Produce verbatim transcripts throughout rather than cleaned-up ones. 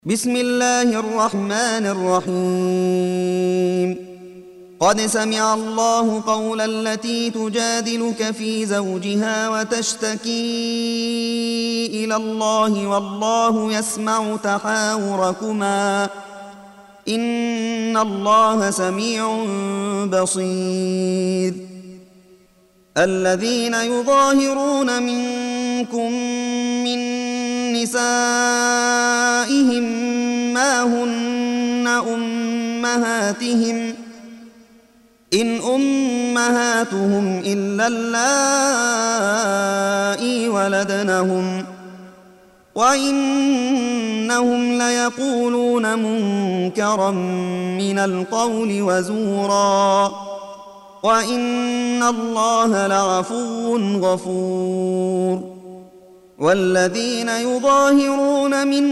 بسم الله الرحمن الرحيم قد سمع الله قول التي تجادلك في زوجها وتشتكي إلى الله والله يسمع تحاوركما إن الله سميع بصير. الذين يظاهرون منكم من نسائهم ما هن أمهاتهم إن أمهاتهم إلا اللائي ولدنهم وإنهم ليقولون منكرا من القول وزورا وإن الله لعفو غفور. والذين يظاهرون من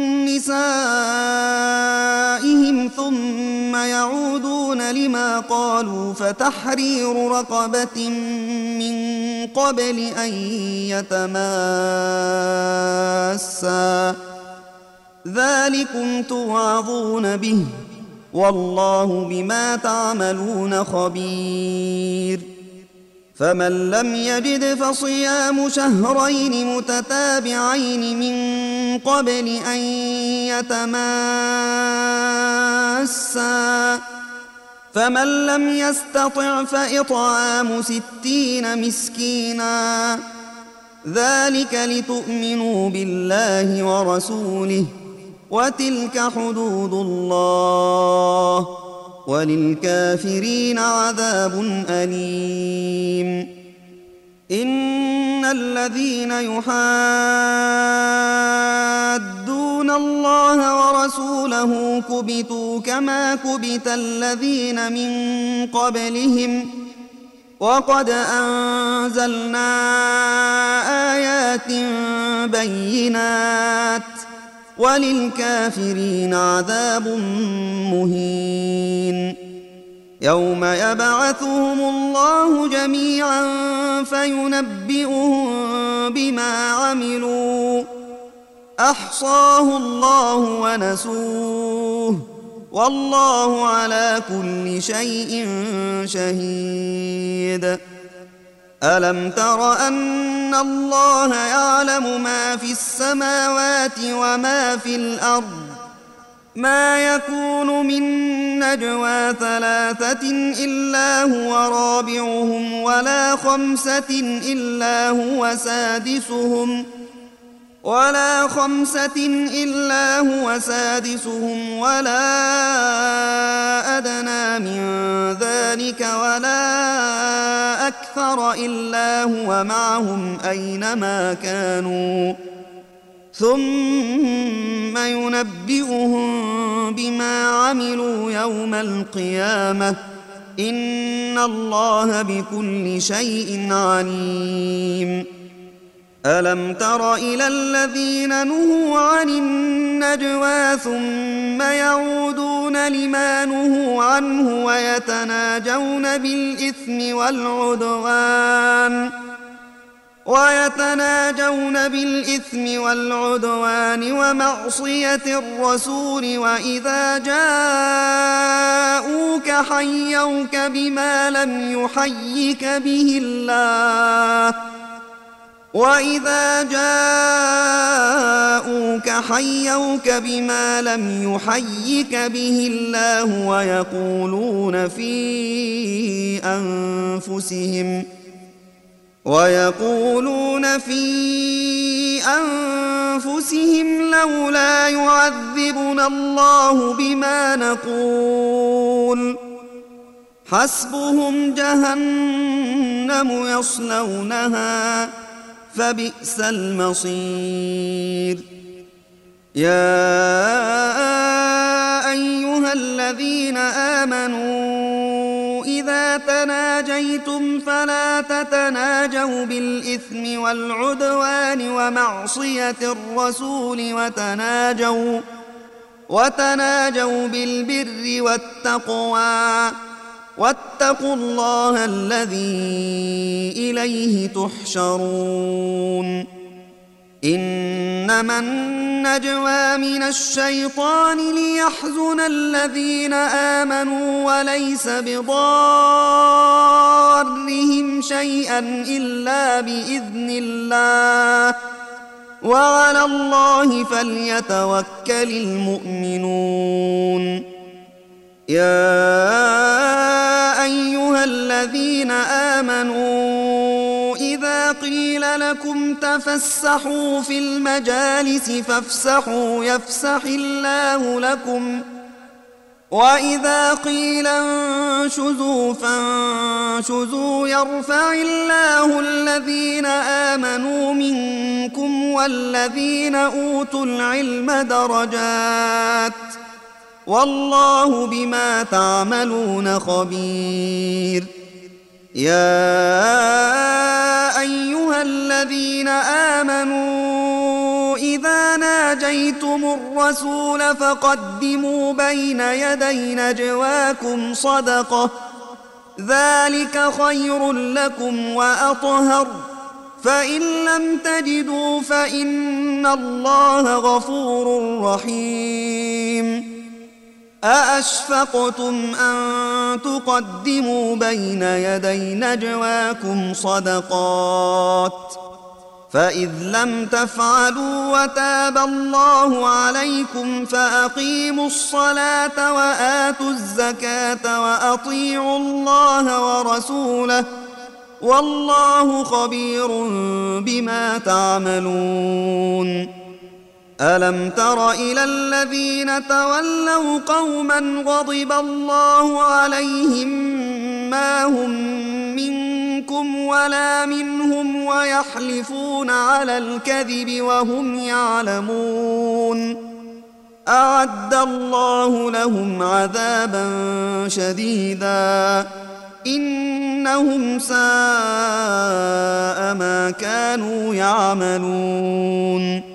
نسائهم ثم يعودون لما قالوا فتحرير رقبة من قبل أن يتماسا ذلكم توعظون به والله بما تعملون خبير. فمن لم يجد فصيام شهرين متتابعين من قبل أن يتماسا فمن لم يستطع فإطعام ستين مسكينا ذلك لتؤمنوا بالله ورسوله وتلك حدود الله وللكافرين عذاب أليم. إن الذين يحادون الله ورسوله كبتوا كما كبت الذين من قبلهم وقد أنزلنا آيات بينات وللكافرين عذاب مهين. يوم يبعثهم الله جميعا فينبئهم بما عملوا أحصاه الله ونسوه والله على كل شيء شهيد. ألم تر أن الله يعلم ما في السماوات وما في الأرض ما يكون من نجوى ثلاثة إلا هو رابعهم ولا خمسة إلا هو سادسهم ولا خمسة إلا هو سادسهم ولا أدنى من ذلك ولا أكثر إلا هو معهم أينما كانوا ثم ينبئهم بما عملوا يوم القيامة إن الله بكل شيء عليم. ألم تر إلى الذين نهوا عن النجوى ثم يعودون لما نهوا عنه ويتناجون بالإثم والعدوان ويتناجون بالإثم والعدوان ومعصية الرسول وإذا جاءوك حيوك بما لم يحيك به الله وإذا جاءوك حيوك بما لم يحيك به الله ويقولون في أنفسهم ويقولون في أنفسهم لولا يعذبنا الله بما نقول حسبهم جهنم يصلونها فبئس المصير. يا أيها الذين آمنوا إذا تناجيتم فلا تتناجوا بالإثم والعدوان ومعصية الرسول وتناجوا وتناجوا بالبر والتقوى واتقوا الله الذي إليه تحشرون. إنما النجوى من الشيطان ليحزن الذين آمنوا وليس بضارهم شيئا إلا بإذن الله وعلى الله فليتوكل المؤمنون. يا أيها الذين آمنوا إذا قيل لكم تفسحوا في المجالس فافسحوا يفسح الله لكم وإذا قيل انشزوا فانشزوا يرفع الله الذين آمنوا منكم والذين أوتوا العلم درجات والله بما تعملون خبير. يا أيها الذين آمنوا إذا ناجيتم الرسول فقدموا بين يدي نجواكم صدقة ذلك خير لكم وأطهر فإن لم تجدوا فإن الله غفور رحيم. أأشفقتم أن تقدموا بين يدي نجواكم صدقات فإذ لم تفعلوا وتاب الله عليكم فأقيموا الصلاة وآتوا الزكاة وأطيعوا الله ورسوله والله خبير بما تعملون. ألم تر إلى الذين تولوا قوما غضب الله عليهم ما هم منكم ولا منهم ويحلفون على الكذب وهم يعلمون أعد الله لهم عذابا شديدا إنهم ساء ما كانوا يعملون.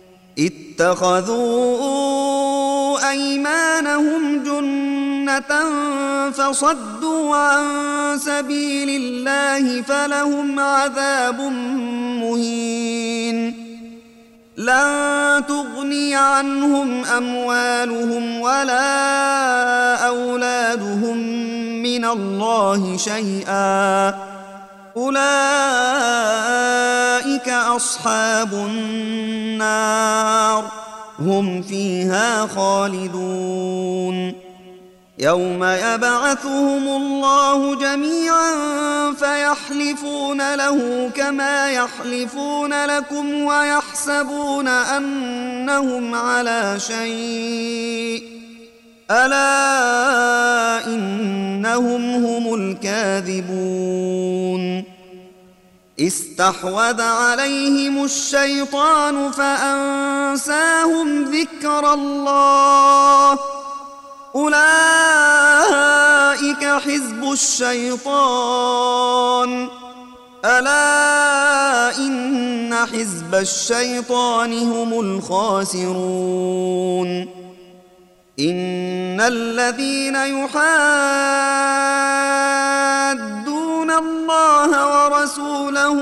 اتخذوا أيمانهم جنة فصدوا عن سبيل الله فلهم عذاب مهين. لن تغني عنهم أموالهم ولا أولادهم من الله شيئا أولئك أصحاب النار هم فيها خالدون. يوم يبعثهم الله جميعا فيحلفون له كما يحلفون لكم ويحسبون أنهم على شيء ألا إنهم هم الكاذبون. استحوذ عليهم الشيطان فأنساهم ذكر الله أولئك حزب الشيطان ألا إن حزب الشيطان هم الخاسرون. إن الذين يحادون الله ورسوله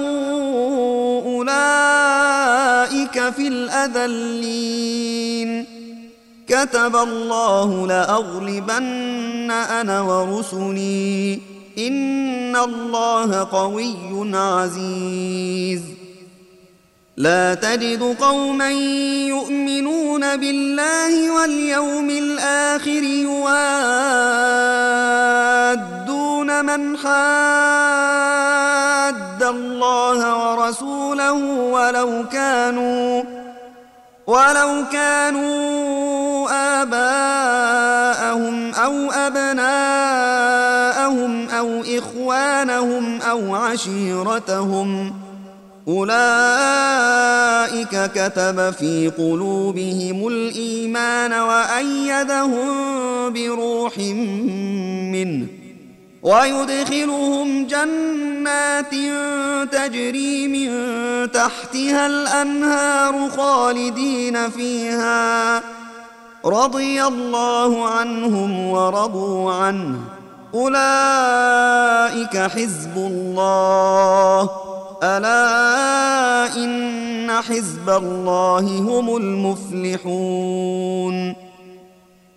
أولئك في الأذلين كتب الله لأغلبن أنا ورسلي إن الله قوي عزيز. لا تجد قوما يؤمنون بالله واليوم الآخر يوادون من حاد الله ورسوله ولو كانوا ولو كانوا آباءهم أو أبناءهم أو إخوانهم أو عشيرتهم أولئك كتب في قلوبهم الإيمان وأيدهم بروح منه ويدخلهم جنات تجري من تحتها الأنهار خالدين فيها رضي الله عنهم ورضوا عنه أولئك حزب الله ألا إن حزب الله هم المفلحون